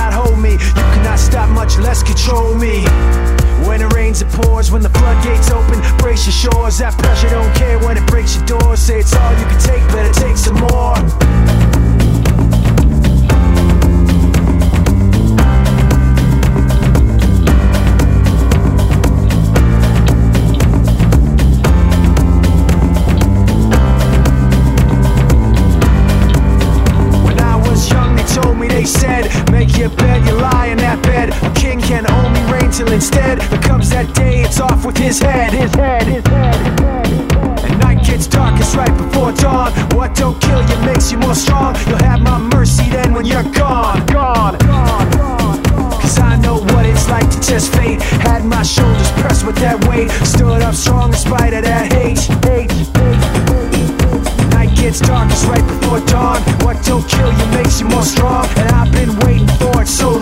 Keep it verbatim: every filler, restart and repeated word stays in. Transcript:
cannot hold me. You cannot stop, much less control me. When it rains it pours, when the floodgates open, brace your shores. That pressure don't care when it breaks your doors. Say it's all you can take, better take some more. They said, make your bed, you lie in that bed. A king can only reign till instead there comes that day, it's off with his head. His head, his head, his head, his head. And night gets darkest right before dawn. What don't kill you makes you more strong. You'll have my mercy then when you're gone. Gone, gone, gone, gone. Cause I know what it's like to test fate. Had my shoulders pressed with that weight. Stood up strong in spite of that hate. Hate, hate, hate. Night gets darkest right before dawn. What don't kill you makes you more strong. And I've been waiting for it so